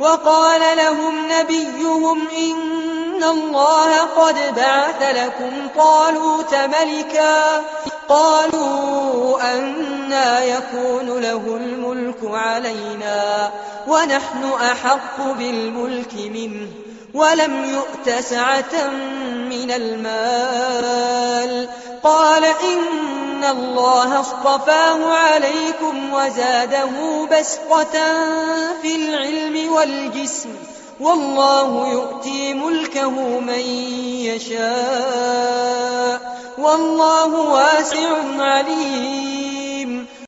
وقال لهم نبيهم إن الله قد بعث لكم طالوت ملكا. قالوا أنى يكون له الملك علينا ونحن أحق بالملك منه ولم يؤت سعة من المال. قال إن الله اصطفاه عليكم وزاده بسطة في العلم والجسم والله يؤتي ملكه من يشاء والله واسع عليم.